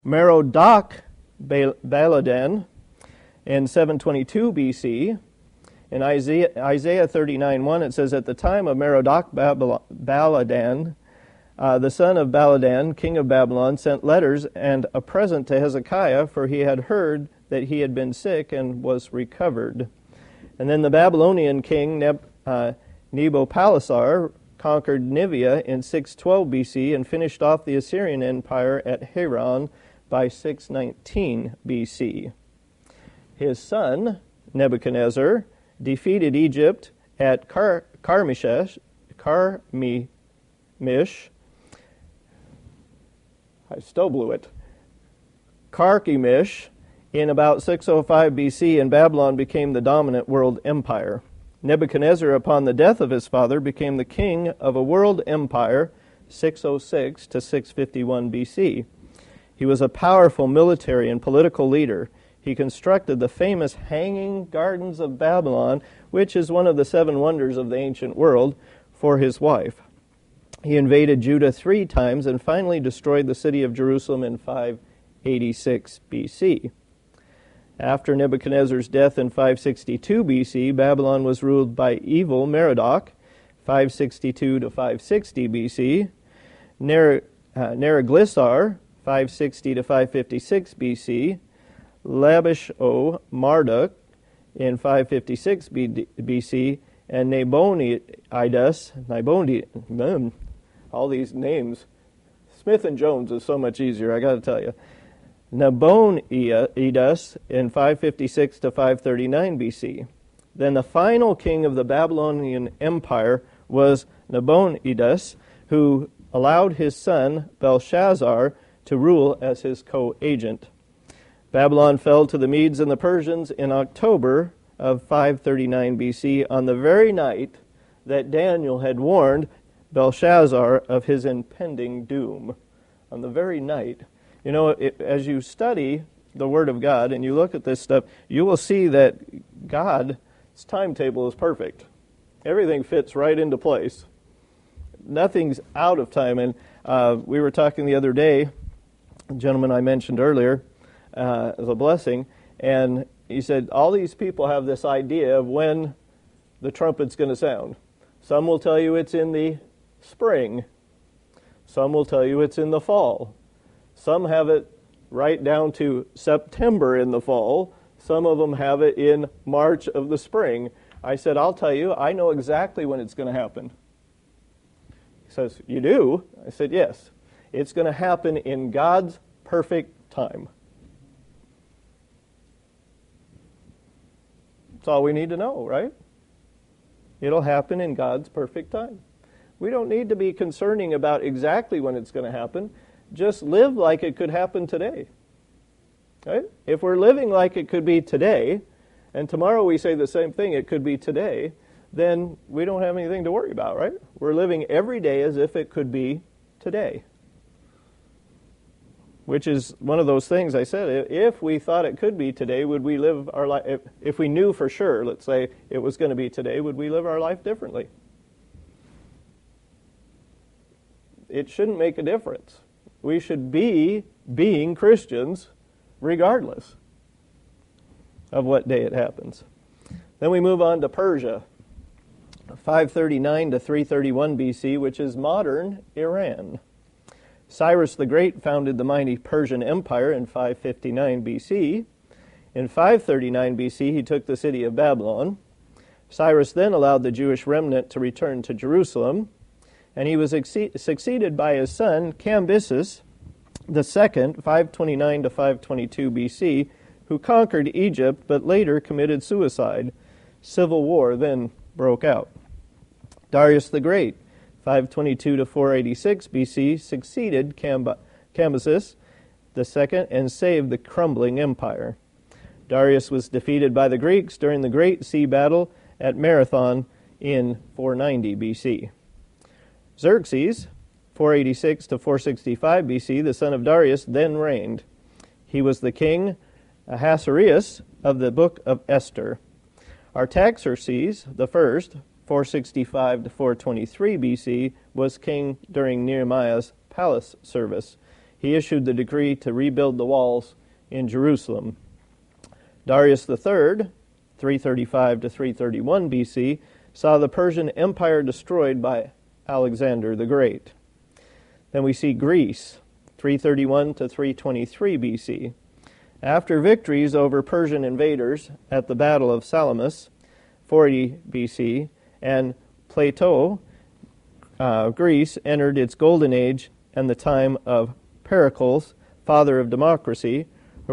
Merodach Baladan in 722 BC. In Isaiah 39:1, it says, "At the time of Merodach Baladan, the son of Baladan, king of Babylon, sent letters and a present to Hezekiah, for he had heard that he had been sick and was recovered." And then the Babylonian king Nabopolassar conquered Nineveh in 612 BC and finished off the Assyrian Empire at Haran by 619 BC. His son, Nebuchadnezzar, defeated Egypt at Carchemish, I still blew it, Carchemish, in about 605 BC, and Babylon became the dominant world empire. Nebuchadnezzar, upon the death of his father, became the king of a world empire, 606 to 651 BC. He was a powerful military and political leader. He constructed the famous Hanging Gardens of Babylon, which is one of the 7 wonders of the ancient world, for his wife. He invaded Judah 3 times and finally destroyed the city of Jerusalem in 586 BC. After Nebuchadnezzar's death in 562 BC, Babylon was ruled by evil Merodach, 562 to 560 BC. Neriglissar, 560 to 556 BC. Labish-o-Marduk in 556 BC, and Nabonidus, all these names. Smith and Jones is so much easier, I got to tell you. Nabonidus in 556 to 539 BC. Then the final king of the Babylonian Empire was Nabonidus, who allowed his son Belshazzar to rule as his co-agent. Babylon fell to the Medes and the Persians in October of 539 BC on the very night that Daniel had warned Belshazzar of his impending doom. On the very night. You know, as you study the Word of God and you look at this stuff, you will see that God's timetable is perfect. Everything fits right into place. Nothing's out of time. And we were talking the other day, the gentleman I mentioned earlier, as a blessing, and he said all these people have this idea of when the trumpet's going to sound. Some will tell you it's in the spring. Some will tell you it's in the fall. Some have it right down to September in the fall. Some of them have it in March of the spring. I said, I'll tell you, I know exactly when it's going to happen. He says, you do? I said, yes. It's going to happen in God's perfect time. That's all we need to know, right? It'll happen in God's perfect time. We don't need to be concerning about exactly when it's going to happen. Just live like it could happen today. Right? If we're living like it could be today, and tomorrow we say the same thing, it could be today, then we don't have anything to worry about, right? We're living every day as if it could be today. Which is one of those things I said, if we thought it could be today, would we live our life, if we knew for sure, let's say it was going to be today, would we live our life differently? It shouldn't make a difference. We should be being Christians regardless of what day it happens. Then we move on to Persia, 539 to 331 BC, which is modern Iran. Cyrus the Great founded the mighty Persian Empire in 559 BC. In 539 BC, he took the city of Babylon. Cyrus then allowed the Jewish remnant to return to Jerusalem, and he was succeeded by his son Cambyses II, 529 to 522 BC, who conquered Egypt but later committed suicide. Civil war then broke out. Darius the Great, 522 to 486 BC, succeeded Cambyses II and saved the crumbling empire. Darius was defeated by the Greeks during the Great Sea Battle at Marathon in 490 BC. Xerxes, 486 to 465 BC, the son of Darius, then reigned. He was the king Ahasuerus of the book of Esther. Artaxerxes the first, 465 to 423 BC, was king during Nehemiah's palace service. he issued the decree to rebuild the walls in Jerusalem. Darius III, 335 to 331 BC, saw the Persian Empire destroyed by Alexander the Great. Then we see Greece, 331 to 323 BC. After victories over Persian invaders at the Battle of Salamis, 40 BC, and Plato, Greece entered its golden age and the time of Pericles, father of democracy,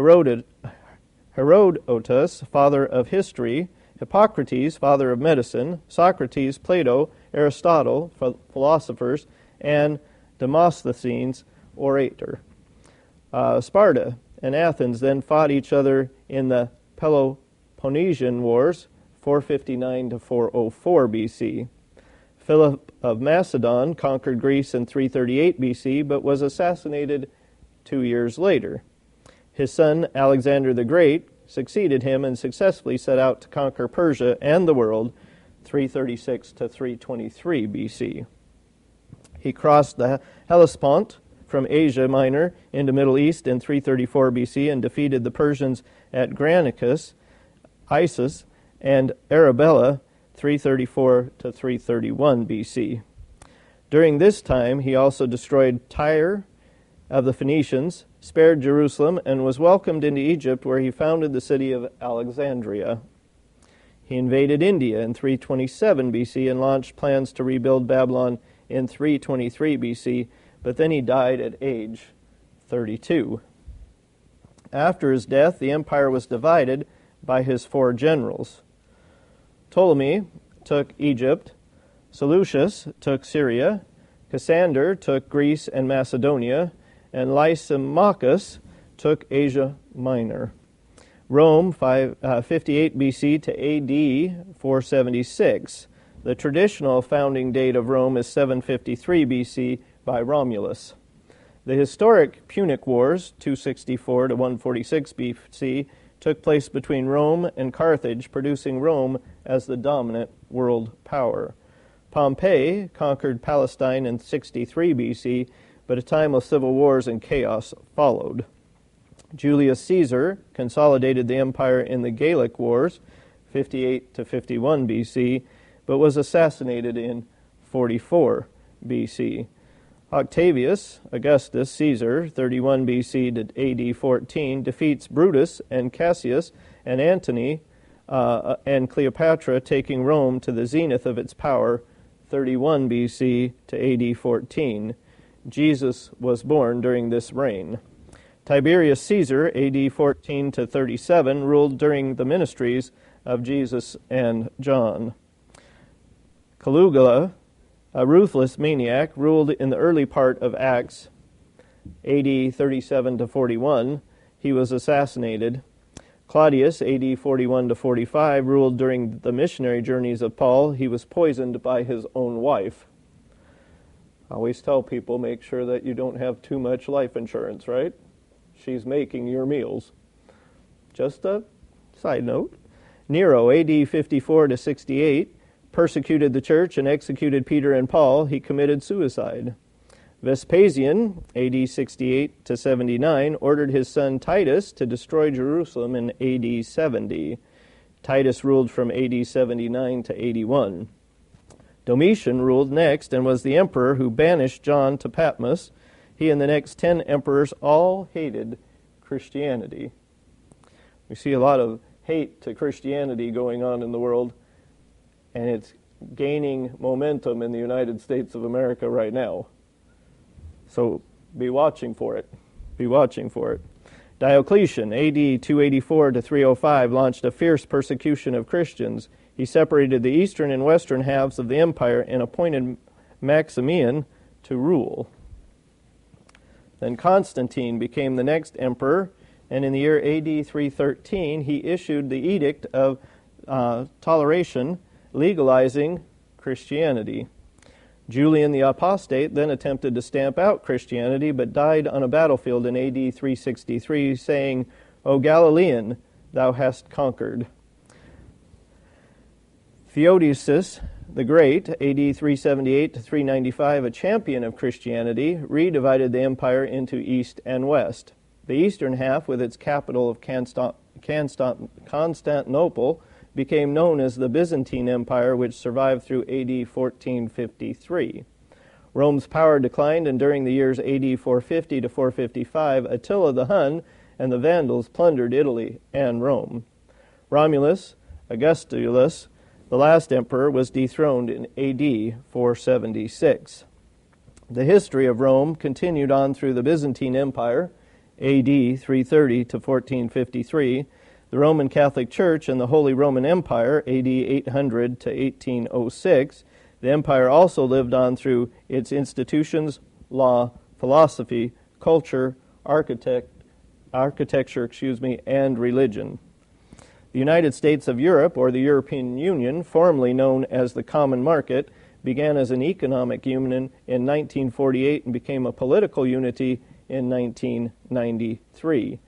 Herodotus, father of history, Hippocrates, father of medicine, Socrates, Plato, Aristotle, philosophers, and Demosthenes, orator. Sparta and Athens then fought each other in the Peloponnesian Wars, 459 to 404 BC. Philip of Macedon conquered Greece in 338 BC, but was assassinated 2 years later. His son, Alexander the Great, succeeded him and successfully set out to conquer Persia and the world, 336 to 323 BC. He crossed the Hellespont from Asia Minor into Middle East in 334 BC and defeated the Persians at Granicus, Issus, and Arabella, 334 to 331 BC. During this time, he also destroyed Tyre of the Phoenicians, spared Jerusalem, and was welcomed into Egypt, where he founded the city of Alexandria. He invaded India in 327 BC and launched plans to rebuild Babylon in 323 BC, but then he died at age 32. After his death, the empire was divided by his 4 generals. Ptolemy took Egypt, Seleucus took Syria, Cassander took Greece and Macedonia, and Lysimachus took Asia Minor. Rome, 58 BC to AD 476. The traditional founding date of Rome is 753 BC by Romulus. The historic Punic Wars, 264 to 146 BC, took place between Rome and Carthage, producing Rome as the dominant world power. Pompey conquered Palestine in 63 BC, but a time of civil wars and chaos followed. Julius Caesar consolidated the empire in the Gallic Wars, 58 to 51 BC, but was assassinated in 44 BC. Octavius Augustus Caesar, 31 BC to AD 14, defeats Brutus and Cassius and Antony and Cleopatra, taking Rome to the zenith of its power, 31 BC to AD 14. Jesus was born during this reign. Tiberius Caesar, AD 14 to 37, ruled during the ministries of Jesus and John. Caligula, a ruthless maniac, ruled in the early part of Acts, AD 37 to 41. He was assassinated. Claudius, AD 41 to 45, ruled during the missionary journeys of Paul. He was poisoned by his own wife. I always tell people, make sure that you don't have too much life insurance, right? She's making your meals. Just a side note. Nero, AD 54 to 68, persecuted the church and executed Peter and Paul. He committed suicide. Vespasian, AD 68 to 79, ordered his son Titus to destroy Jerusalem in AD 70. Titus ruled from AD 79 to 81. Domitian ruled next and was the emperor who banished John to Patmos. He and the next 10 emperors all hated Christianity. We see a lot of hate to Christianity going on in the world, and it's gaining momentum in the United States of America right now. So be watching for it. Be watching for it. Diocletian, AD 284 to 305, launched a fierce persecution of Christians. He separated the eastern and western halves of the empire and appointed Maximian to rule. Then Constantine became the next emperor, and in the year AD 313, he issued the Edict of Toleration, legalizing Christianity. Julian the Apostate then attempted to stamp out Christianity, but died on a battlefield in AD 363, saying, "O Galilean, thou hast conquered." Theodosius the Great, AD 378 to 395, a champion of Christianity, redivided the empire into east and west. The eastern half, with its capital of Constantinople, became known as the Byzantine Empire, which survived through AD 1453. Rome's power declined, and during the years AD 450 to 455, Attila the Hun and the Vandals plundered Italy and Rome. Romulus Augustulus, the last emperor, was dethroned in AD 476. The history of Rome continued on through the Byzantine Empire, AD 330 to 1453, the Roman Catholic Church and the Holy Roman Empire, AD 800 to 1806. The empire also lived on through its institutions, law, philosophy, culture, architecture, and religion. The United States of Europe, or the European Union, formerly known as the Common Market, began as an economic union in 1948 and became a political unity in 1993.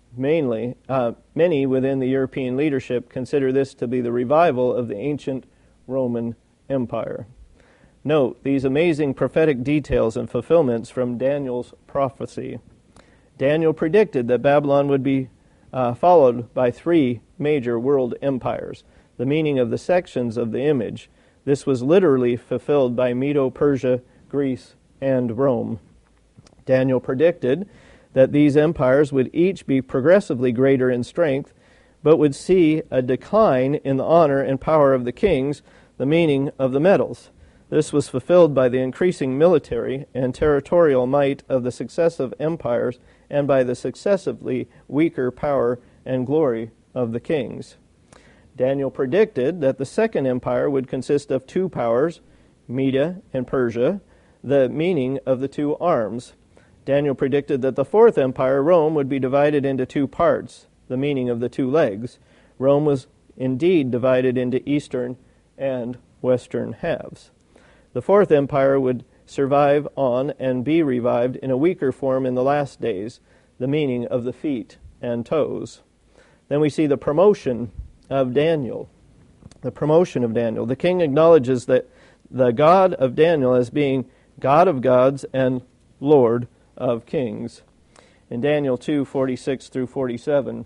Many within the European leadership consider this to be the revival of the ancient Roman Empire. Note these amazing prophetic details and fulfillments from Daniel's prophecy. Daniel predicted that Babylon would be followed by three major world empires, the meaning of the sections of the image. This was literally fulfilled by Medo-Persia, Greece, and Rome. Daniel predicted that these empires would each be progressively greater in strength, but would see a decline in the honor and power of the kings, the meaning of the metals. This was fulfilled by the increasing military and territorial might of the successive empires and by the successively weaker power and glory of the kings. Daniel predicted that the second empire would consist of two powers, Media and Persia, the meaning of the two arms. Daniel predicted that the fourth empire, Rome, would be divided into two parts, the meaning of the two legs. Rome was indeed divided into eastern and western halves. The fourth empire would survive on and be revived in a weaker form in the last days, the meaning of the feet and toes. Then we see the promotion of Daniel. The promotion of Daniel. The king acknowledges that the God of Daniel as being God of gods and Lord of kings. In Daniel 2:46 through 47,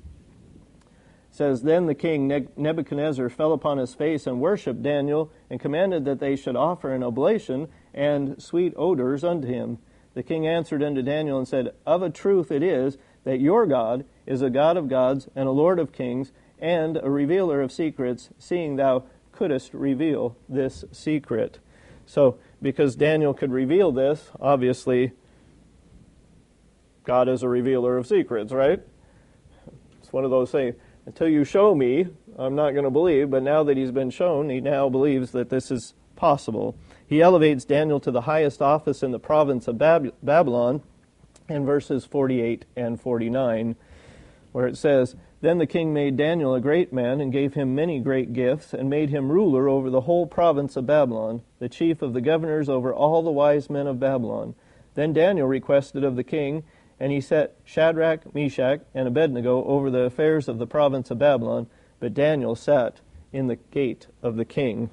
says, Then the king Nebuchadnezzar fell upon his face and worshipped Daniel, and commanded that they should offer an oblation and sweet odors unto him. The king answered unto Daniel and said, Of a truth it is that your God is a God of gods and a Lord of kings, and a revealer of secrets, seeing thou couldst reveal this secret. So, because Daniel could reveal this, obviously, God is a revealer of secrets, right? It's one of those things. Until you show me, I'm not going to believe, but now that he's been shown, he now believes that this is possible. He elevates Daniel to the highest office in the province of Babylon in verses 48 and 49, where it says, Then the king made Daniel a great man, and gave him many great gifts, and made him ruler over the whole province of Babylon, the chief of the governors over all the wise men of Babylon. Then Daniel requested of the king, and he set Shadrach, Meshach, and Abednego over the affairs of the province of Babylon, but Daniel sat in the gate of the king.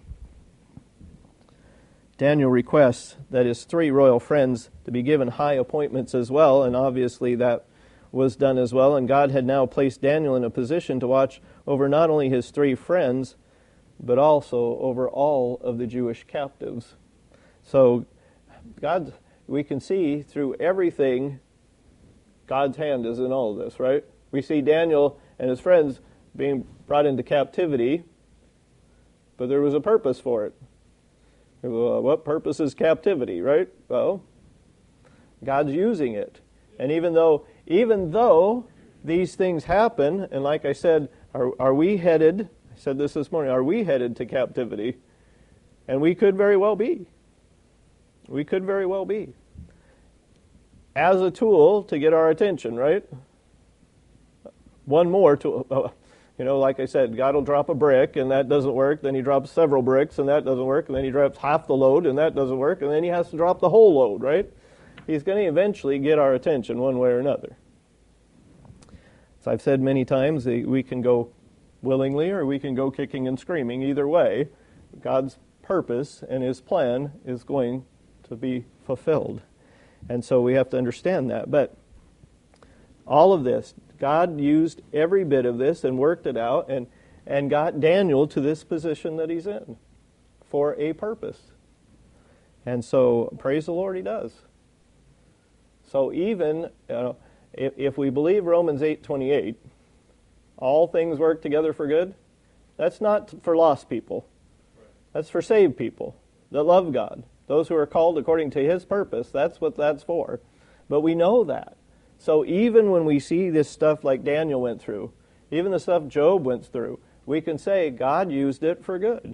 Daniel requests that his three royal friends to be given high appointments as well, and obviously that was done as well, and God had now placed Daniel in a position to watch over not only his three friends, but also over all of the Jewish captives. So we can see through everything, God's hand is in all of this, right? We see Daniel and his friends being brought into captivity, but there was a purpose for it. What purpose is captivity, right? Well, God's using it. And even though these things happen, and like I said, are we headed, I said this morning, are we headed to captivity? And we could very well be. We could very well be. As a tool to get our attention, right? One more tool. Like I said, God will drop a brick, and that doesn't work. Then he drops several bricks, and that doesn't work. And then he drops half the load, and that doesn't work. And then he has to drop the whole load, right? He's going to eventually get our attention one way or another. As I've said many times, we can go willingly or we can go kicking and screaming. Either way, God's purpose and his plan is going to be fulfilled. And so we have to understand that. But all of this, God used every bit of this and worked it out and got Daniel to this position that he's in for a purpose. And so, praise the Lord, he does. So even, if we believe Romans 8:28, all things work together for good, that's not for lost people. That's for saved people that love God. Those who are called according to his purpose, that's what that's for. But we know that. So even when we see this stuff like Daniel went through, even the stuff Job went through, we can say God used it for good.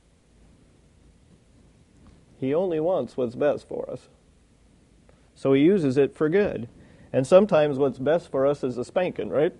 He only wants what's best for us. So he uses it for good. And sometimes what's best for us is a spanking, right?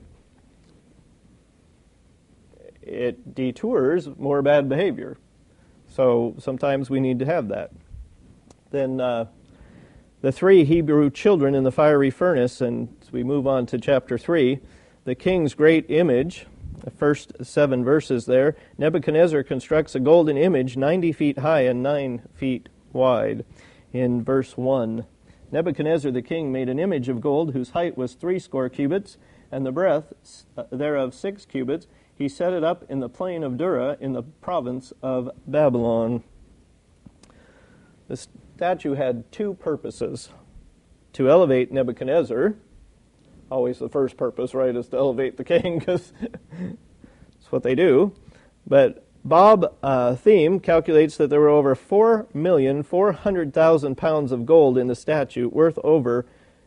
It detours more bad behavior. So sometimes we need to have that. Then the 3 Hebrew children in the fiery furnace, and as we move on to chapter 3, the king's great image, the first 7 verses there, Nebuchadnezzar constructs a golden image 90 feet high and 9 feet wide. In verse 1, Nebuchadnezzar the king made an image of gold whose height was 60 cubits, and the breadth thereof 6 cubits. He set it up in the plain of Dura in the province of Babylon. The statue had 2 purposes. To elevate Nebuchadnezzar, always the first purpose, right, is to elevate the king, because that's what they do. But Bob Thiem calculates that there were over 4,400,000 pounds of gold in the statue, worth over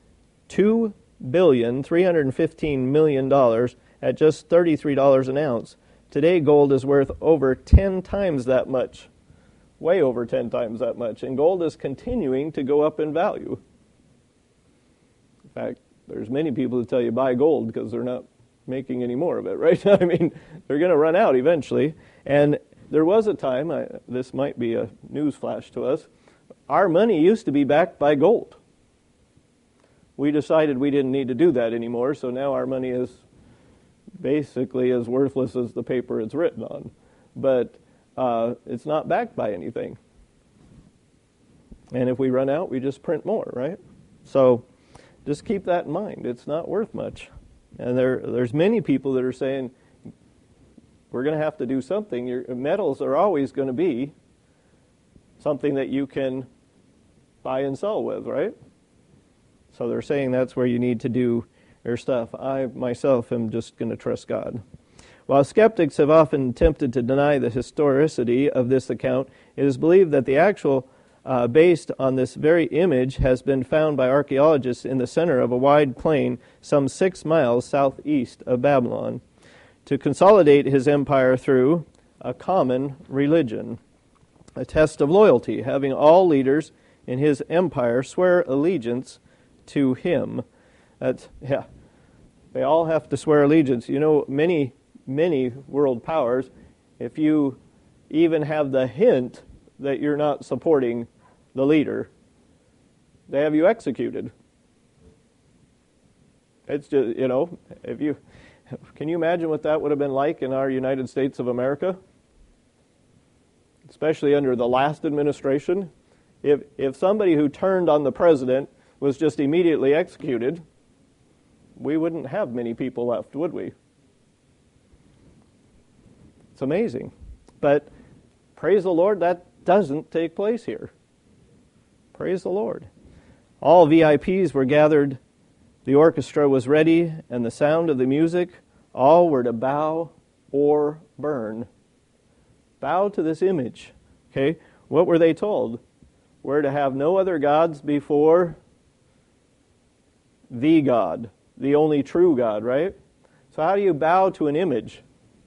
$2,315,000,000 at just $33 an ounce. Today, gold is worth over 10 times that much, way over 10 times that much, and gold is continuing to go up in value. In fact, there's many people who tell you buy gold because they're not making any more of it, right? I mean, they're going to run out eventually. And there was a time, this might be a news flash to us, our money used to be backed by gold. We decided we didn't need to do that anymore, so now our money is basically as worthless as the paper it's written on. But it's not backed by anything. And if we run out, we just print more, right? So just keep that in mind. It's not worth much. And there's many people that are saying, we're going to have to do something. Your metals are always going to be something that you can buy and sell with, right? So they're saying that's where you need to do your stuff. I myself am just going to trust God. While skeptics have often attempted to deny the historicity of this account, it is believed that the actual based on this very image has been found by archaeologists in the center of a wide plain some 6 miles southeast of Babylon, to consolidate his empire through a common religion, a test of loyalty, having all leaders in his empire swear allegiance to him. They all have to swear allegiance. You know, many world powers, if you even have the hint that you're not supporting the leader, they have you executed. It's just, can you imagine what that would have been like in our United States of America? Especially under the last administration. If somebody who turned on the president was just immediately executed, we wouldn't have many people left, would we? It's amazing. But praise the Lord, that doesn't take place here. Praise the Lord. All VIPs were gathered. The orchestra was ready, and the sound of the music, all were to bow or burn. Bow to this image. Okay? What were they told? We're to have no other gods before the God, the only true God, right? So how do you bow to an image?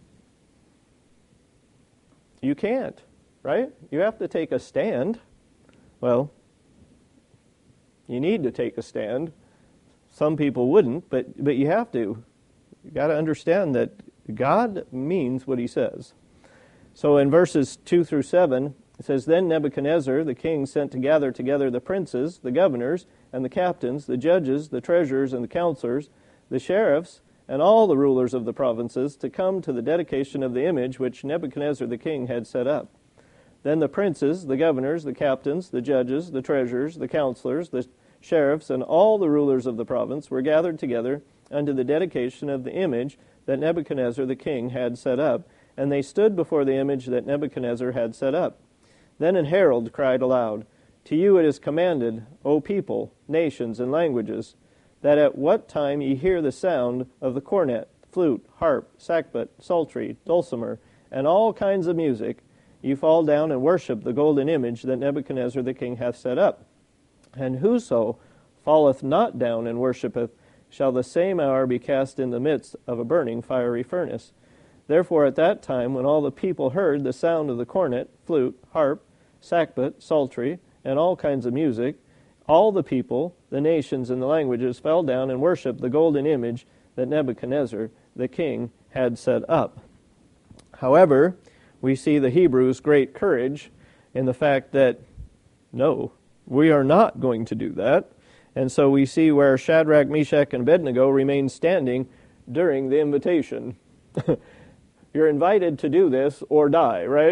You can't, right? You have to take a stand. Well, you need to take a stand. Some people wouldn't, but you have to. You've got to understand that God means what he says. So in verses 2 through 7, it says, Then Nebuchadnezzar the king sent to gather together the princes, the governors, and the captains, the judges, the treasurers, and the counselors, the sheriffs, and all the rulers of the provinces to come to the dedication of the image which Nebuchadnezzar the king had set up. Then the princes, the governors, the captains, the judges, the treasurers, the counselors, the sheriffs, and all the rulers of the province were gathered together unto the dedication of the image that Nebuchadnezzar the king had set up, and they stood before the image that Nebuchadnezzar had set up. Then an herald cried aloud, To you it is commanded, O people, nations, and languages, that at what time ye hear the sound of the cornet, flute, harp, sackbut, psaltery, dulcimer, and all kinds of music, ye fall down and worship the golden image that Nebuchadnezzar the king hath set up. And whoso falleth not down and worshipeth shall the same hour be cast in the midst of a burning fiery furnace. Therefore at that time, when all the people heard the sound of the cornet, flute, harp, sackbut, psaltery, and all kinds of music, all the people, the nations, and the languages fell down and worshipped the golden image that Nebuchadnezzar the king had set up. However, we see the Hebrews' great courage in the fact that, no, we are not going to do that. And so we see where Shadrach, Meshach, and Abednego remain standing during the invitation. You're invited to do this or die, right?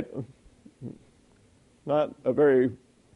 Not a very...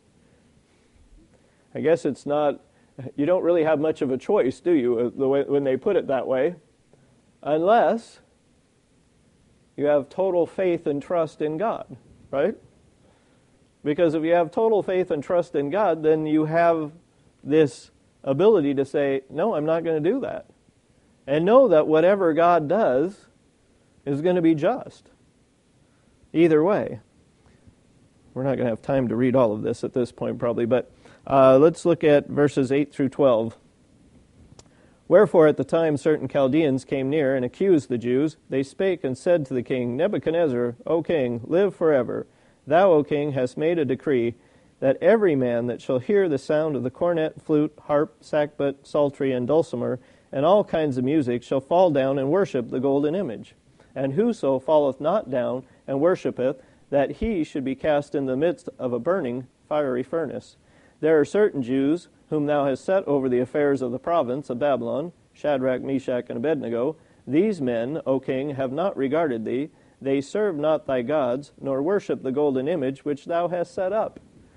I guess it's not... You don't really have much of a choice, do you, when they put it that way? Unless you have total faith and trust in God, right? Because if you have total faith and trust in God, then you have this ability to say, no, I'm not going to do that. And know that whatever God does is going to be just. Either way. We're not going to have time to read all of this at this point probably, but let's look at verses 8 through 12. Wherefore at the time certain Chaldeans came near and accused the Jews. They spake and said to the king, Nebuchadnezzar, O king, live forever. Thou, O king, hast made a decree that every man that shall hear the sound of the cornet, flute, harp, sackbut, psaltery, and dulcimer, and all kinds of music, shall fall down and worship the golden image. And whoso falleth not down and worshippeth, that he should be cast in the midst of a burning fiery furnace. There are certain Jews whom thou hast set over the affairs of the province of Babylon, Shadrach, Meshach, and Abednego. These men, O king, have not regarded thee. They serve not thy gods, nor worship the golden image which thou hast set up.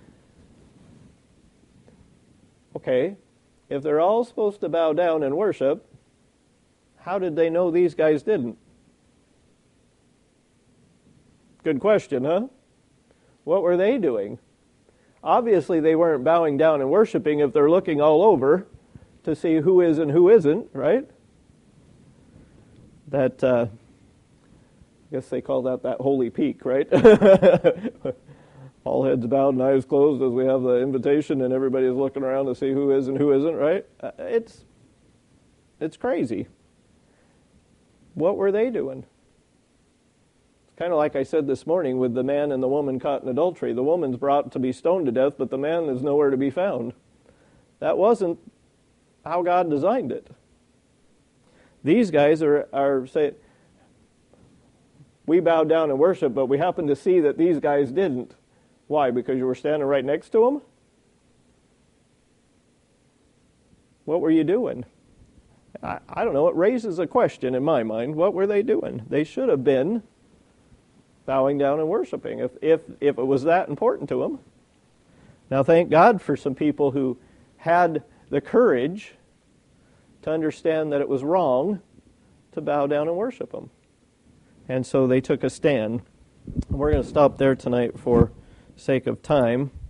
Okay, if they're all supposed to bow down and worship, how did they know these guys didn't? Good question, huh? What were they doing? Obviously, they weren't bowing down and worshiping if they're looking all over to see who is and who isn't, right? That, I guess they call that holy peak, right? All heads bowed and eyes closed as we have the invitation and everybody's looking around to see who is and who isn't, right? It's crazy. What were they doing? Kind of like I said this morning with the man and the woman caught in adultery. The woman's brought to be stoned to death, but the man is nowhere to be found. That wasn't how God designed it. These guys are saying, we bowed down and worshiped, but we happened to see that these guys didn't. Why? Because you were standing right next to them? What were you doing? I don't know. It raises a question in my mind. What were they doing? They should have been bowing down and worshiping, if it was that important to them. Now, thank God for some people who had the courage to understand that it was wrong to bow down and worship Him. And so they took a stand. We're going to stop there tonight for sake of time.